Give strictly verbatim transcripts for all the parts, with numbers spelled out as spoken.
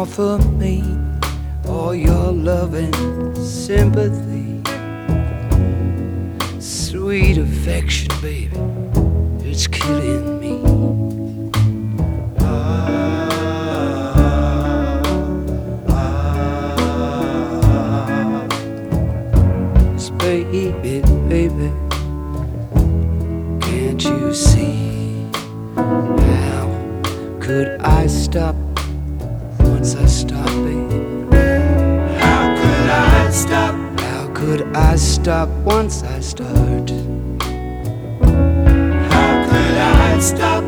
offer me all your love and sympathy, sweet affection, baby, it's killing me. Baby, baby, can't you see? How could I stop once I stop, baby? How could I stop? How could I stop once I start? How could I stop?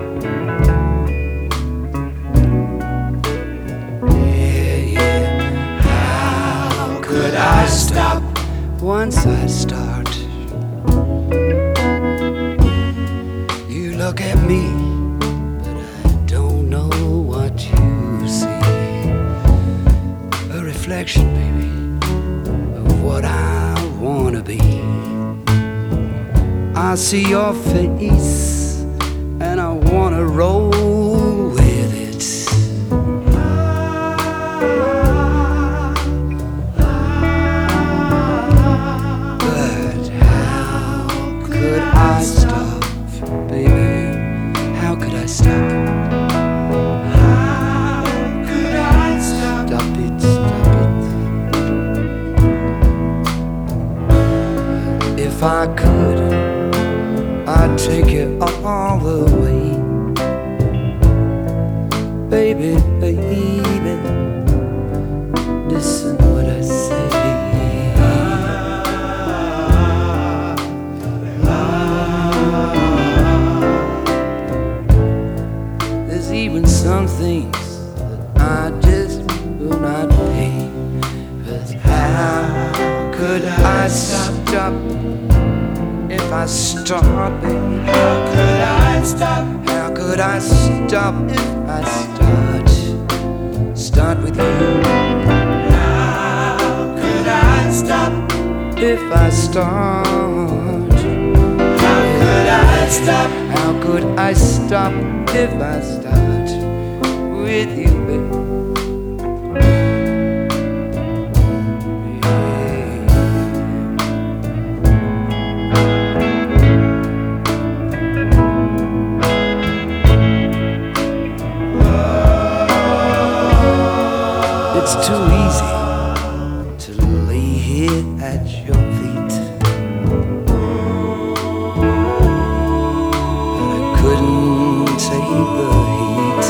Yeah, yeah. How could I stop once I start? You look at me, but I don't know what you see. A reflection, baby, of what I wanna be. I see your face, and I wanna roll with it. I stop, baby. How could I stop? How could I stop? Stop it, stop it. If I could, I'd take you all the way, baby, baby. Listen what I say. Even some things that I just will not pay. But how could I stop if I start, baby? How could I stop? How could I stop if I start? Start with you. How could I stop if I start? How could I stop? How could I stop if I start with you, baby? It's too easy to lay here at your feet, but I couldn't take the heat.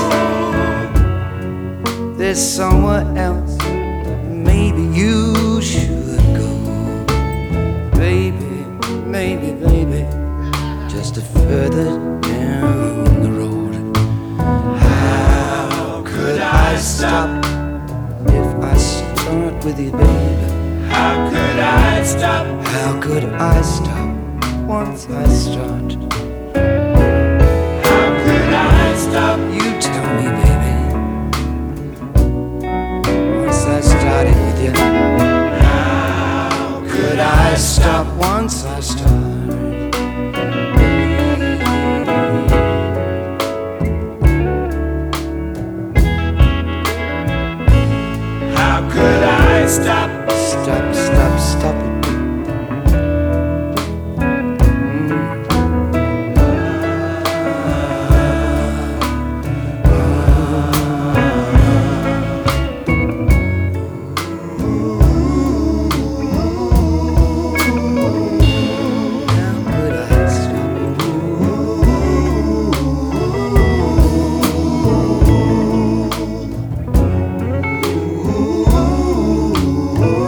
There's somewhere else maybe you should go, baby, maybe, baby, just a further down the road. How could I stop if I start with you, baby? How could I stop? How could I stop once I start? How could I stop? You tell me, baby. Once I started with you, how could I stop once I start? Could I stop? Stop, stop, stop it. Ooh.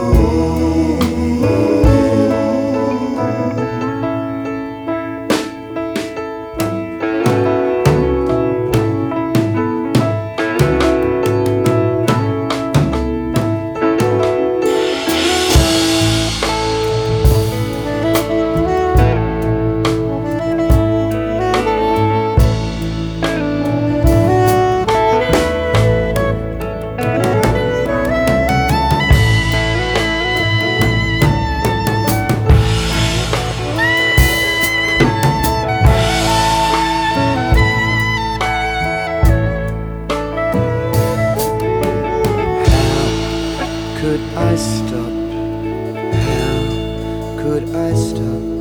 I stop? How could I stop?